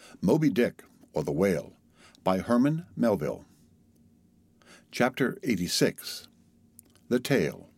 Moby Dick, or the Whale, by Herman Melville. Chapter 86. The Tail.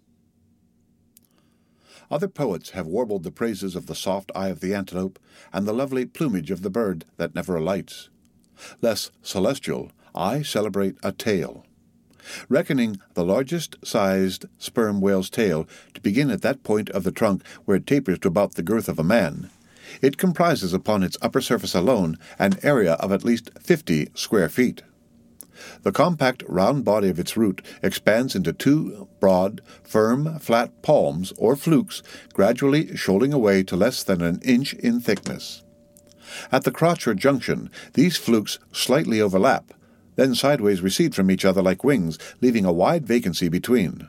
Other poets have warbled the praises of the soft eye of the antelope and the lovely plumage of the bird that never alights. Less celestial, I celebrate a tail. Reckoning the largest-sized sperm whale's tail to begin at that point of the trunk where it tapers to about the girth of a man, it comprises upon its upper surface alone an area of at least 50 square feet. The compact round body of its root expands into two broad, firm, flat palms or flukes, gradually shoaling away to less than an inch in thickness. At the crotch or junction, these flukes slightly overlap, then sideways recede from each other like wings, leaving a wide vacancy between.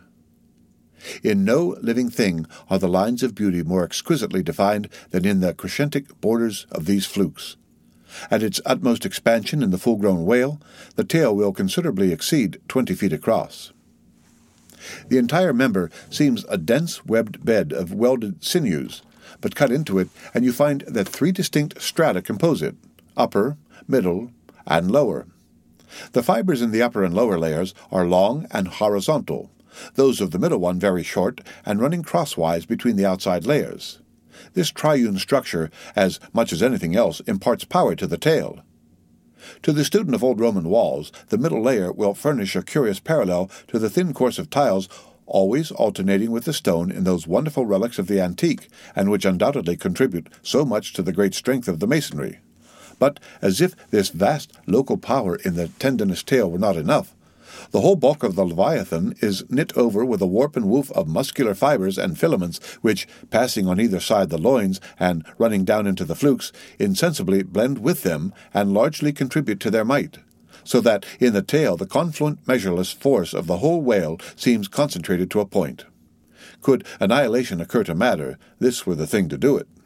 In no living thing are the lines of beauty more exquisitely defined than in the crescentic borders of these flukes. At its utmost expansion in the full-grown whale, the tail will considerably exceed 20 feet across. The entire member seems a dense webbed bed of welded sinews, but cut into it, and you find that three distinct strata compose it: upper, middle, and lower. The fibers in the upper and lower layers are long and horizontal, those of the middle one very short and running crosswise between the outside layers. This triune structure, as much as anything else, imparts power to the tail. To the student of old Roman walls, the middle layer will furnish a curious parallel to the thin course of tiles always alternating with the stone in those wonderful relics of the antique, and which undoubtedly contribute so much to the great strength of the masonry. But, as if this vast local power in the tendinous tail were not enough, the whole bulk of the Leviathan is knit over with a warp and woof of muscular fibers and filaments which, passing on either side the loins and running down into the flukes, insensibly blend with them and largely contribute to their might, so that in the tail the confluent measureless force of the whole whale seems concentrated to a point. Could annihilation occur to matter, this were the thing to do it.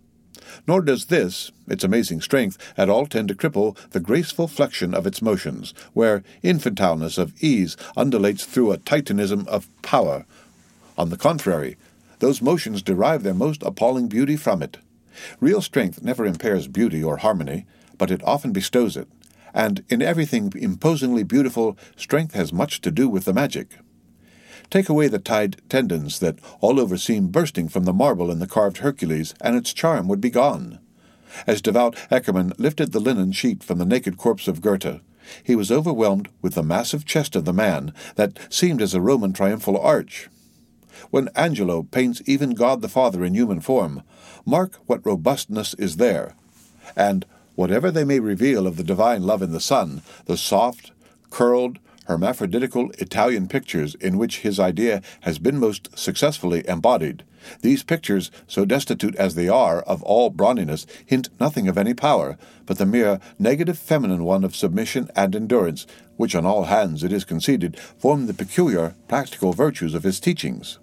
Nor does this, its amazing strength, at all tend to cripple the graceful flexion of its motions, where infantileness of ease undulates through a titanism of power. On the contrary, those motions derive their most appalling beauty from it. Real strength never impairs beauty or harmony, but it often bestows it, and in everything imposingly beautiful, strength has much to do with the magic. Take away the tied tendons that all over seem bursting from the marble in the carved Hercules, and its charm would be gone. As devout Eckermann lifted the linen sheet from the naked corpse of Goethe, he was overwhelmed with the massive chest of the man that seemed as a Roman triumphal arch. When Angelo paints even God the Father in human form, mark what robustness is there, and whatever they may reveal of the divine love in the Son, the soft, curled, hermaphroditical Italian pictures in which his idea has been most successfully embodied, these pictures, so destitute as they are of all brawniness, hint nothing of any power, but the mere negative feminine one of submission and endurance, which on all hands, it is conceded, form the peculiar practical virtues of his teachings.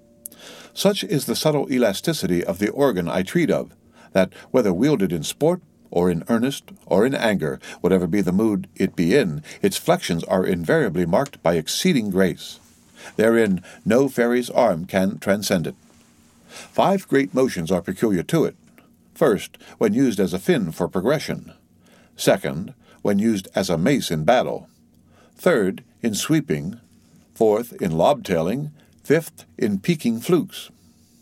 Such is the subtle elasticity of the organ I treat of, that, whether wielded in sport, or in earnest, or in anger, whatever be the mood it be in, its flexions are invariably marked by exceeding grace. Therein no fairy's arm can transcend it. 5 great motions are peculiar to it. First, when used as a fin for progression. Second, when used as a mace in battle. Third, in sweeping. Fourth, in lobtailing. Fifth, in peaking flukes.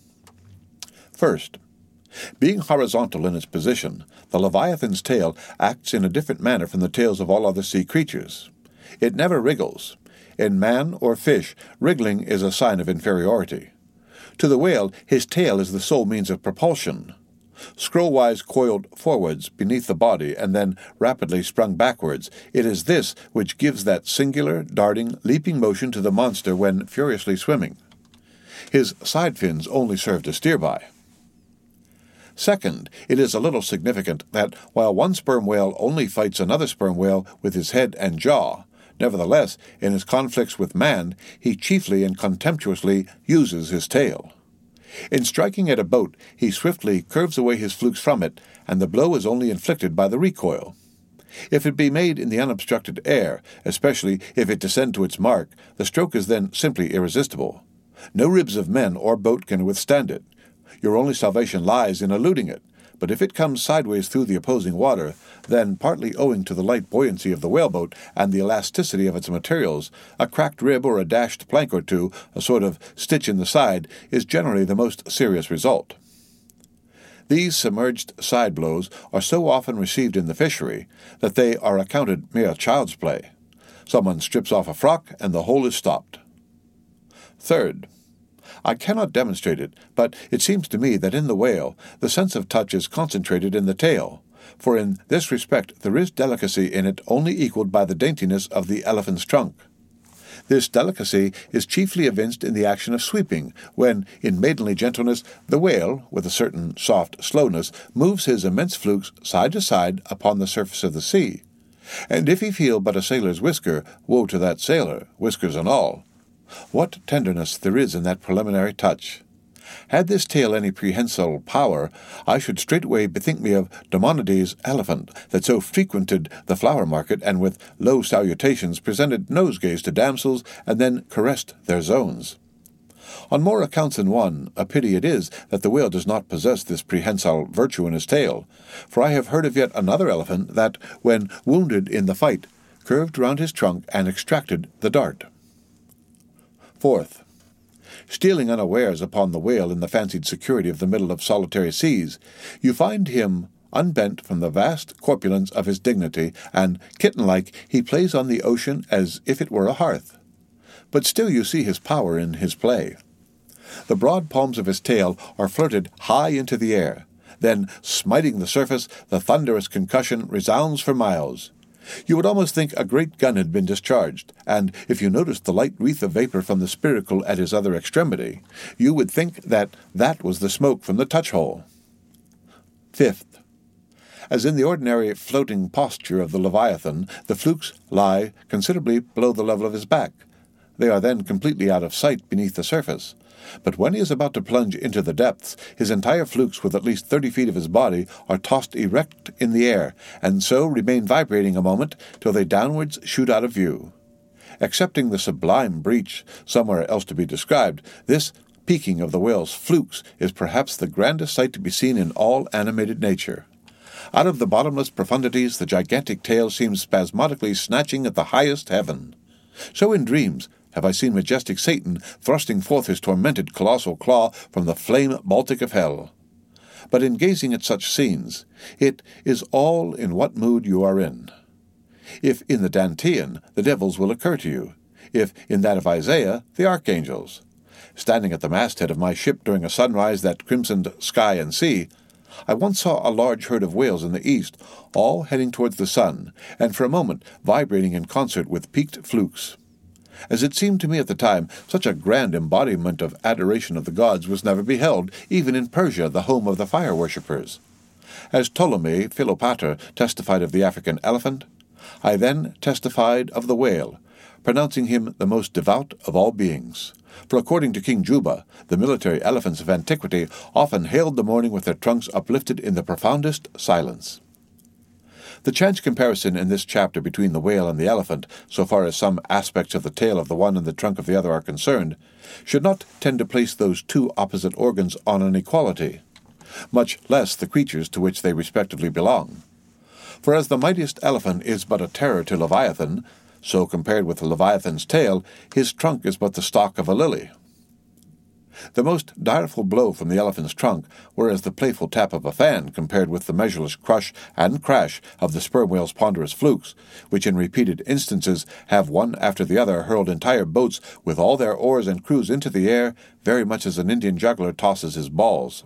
First, being horizontal in its position, the Leviathan's tail acts in a different manner from the tails of all other sea creatures. It never wriggles. In man or fish, wriggling is a sign of inferiority. To the whale, his tail is the sole means of propulsion. Scroll-wise coiled forwards beneath the body and then rapidly sprung backwards, it is this which gives that singular, darting, leaping motion to the monster when furiously swimming. His side fins only serve to steer by. Second, it is a little significant that while one sperm whale only fights another sperm whale with his head and jaw, nevertheless, in his conflicts with man, he chiefly and contemptuously uses his tail. In striking at a boat, he swiftly curves away his flukes from it, and the blow is only inflicted by the recoil. If it be made in the unobstructed air, especially if it descend to its mark, the stroke is then simply irresistible. No ribs of men or boat can withstand it. Your only salvation lies in eluding it, but if it comes sideways through the opposing water, then, partly owing to the light buoyancy of the whaleboat and the elasticity of its materials, a cracked rib or a dashed plank or two, a sort of stitch in the side, is generally the most serious result. These submerged side blows are so often received in the fishery that they are accounted mere child's play. Someone strips off a frock and the hole is stopped. Third, I cannot demonstrate it, but it seems to me that in the whale the sense of touch is concentrated in the tail, for in this respect there is delicacy in it only equalled by the daintiness of the elephant's trunk. This delicacy is chiefly evinced in the action of sweeping, when, in maidenly gentleness, the whale, with a certain soft slowness, moves his immense flukes side to side upon the surface of the sea. And if he feel but a sailor's whisker, woe to that sailor, whiskers and all. What tenderness there is in that preliminary touch! Had this tale any prehensile power, I should straightway bethink me of Demonides' elephant, that so frequented the flower market, and with low salutations presented nosegays to damsels, and then caressed their zones. On more accounts than one, a pity it is that the whale does not possess this prehensile virtue in his tail, for I have heard of yet another elephant that, when wounded in the fight, curved round his trunk and extracted the dart. Fourth, stealing unawares upon the whale in the fancied security of the middle of solitary seas, you find him unbent from the vast corpulence of his dignity, and, kitten-like, he plays on the ocean as if it were a hearth. But still you see his power in his play. The broad palms of his tail are flirted high into the air. Then, smiting the surface, the thunderous concussion resounds for miles. You would almost think a great gun had been discharged, and if you noticed the light wreath of vapor from the spiracle at his other extremity, you would think that that was the smoke from the touch-hole. Fifth, as in the ordinary floating posture of the Leviathan, the flukes lie considerably below the level of his back. They are then completely out of sight beneath the surface. But when he is about to plunge into the depths, his entire flukes with at least 30 feet of his body are tossed erect in the air, and so remain vibrating a moment till they downwards shoot out of view. Excepting the sublime breach, somewhere else to be described, this peaking of the whale's flukes is perhaps the grandest sight to be seen in all animated nature. Out of the bottomless profundities the gigantic tail seems spasmodically snatching at the highest heaven. So in dreams have I seen majestic Satan thrusting forth his tormented colossal claw from the flame Baltic of hell. But in gazing at such scenes, it is all in what mood you are in. If in the Dantean, the devils will occur to you. If in that of Isaiah, the archangels. Standing at the masthead of my ship during a sunrise that crimsoned sky and sea, I once saw a large herd of whales in the east, all heading towards the sun, and for a moment vibrating in concert with peaked flukes. As it seemed to me at the time, such a grand embodiment of adoration of the gods was never beheld, even in Persia, the home of the fire-worshippers. As Ptolemy Philopater testified of the African elephant, I then testified of the whale, pronouncing him the most devout of all beings. For according to King Juba, the military elephants of antiquity often hailed the morning with their trunks uplifted in the profoundest silence. The chance comparison in this chapter between the whale and the elephant, so far as some aspects of the tail of the one and the trunk of the other are concerned, should not tend to place those two opposite organs on an equality, much less the creatures to which they respectively belong. For as the mightiest elephant is but a terror to Leviathan, so compared with the Leviathan's tail, his trunk is but the stalk of a lily. The most direful blow from the elephant's trunk, whereas the playful tap of a fan compared with the measureless crush and crash of the sperm whale's ponderous flukes, which in repeated instances have one after the other hurled entire boats with all their oars and crews into the air, very much as an Indian juggler tosses his balls.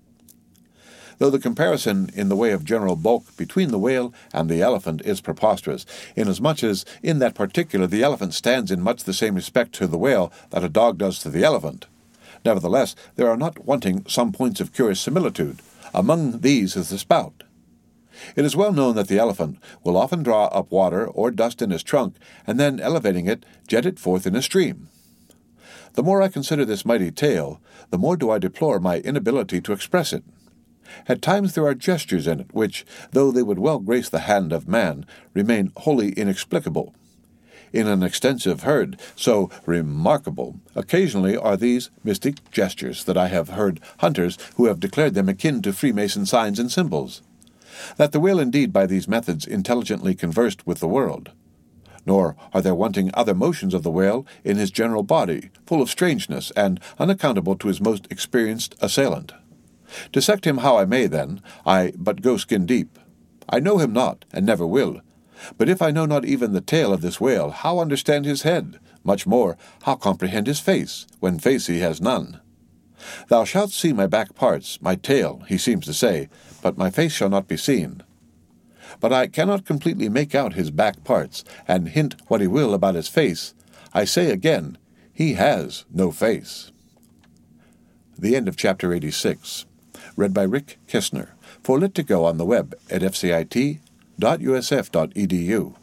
Though the comparison in the way of general bulk between the whale and the elephant is preposterous, inasmuch as in that particular the elephant stands in much the same respect to the whale that a dog does to the elephant. Nevertheless, there are not wanting some points of curious similitude. Among these is the spout. It is well known that the elephant will often draw up water or dust in his trunk, and then, elevating it, jet it forth in a stream. The more I consider this mighty tail, the more do I deplore my inability to express it. At times there are gestures in it which, though they would well grace the hand of man, remain wholly inexplicable. in an extensive herd, so remarkable occasionally are these mystic gestures that I have heard hunters who have declared them akin to Freemason signs and symbols, that the whale indeed by these methods intelligently conversed with the world. Nor are there wanting other motions of the whale in his general body, full of strangeness and unaccountable to his most experienced assailant. Dissect him how I may, then, I but go skin deep. I know him not, and never will. But if I know not even the tail of this whale, how understand his head? Much more, how comprehend his face, when face he has none? Thou shalt see my back parts, my tail, he seems to say, but my face shall not be seen. But I cannot completely make out his back parts, and hint what he will about his face. I say again, he has no face. The end of Chapter 86. Read by Rick Kistner. For Lit2Go on the web at fcit.usf.edu.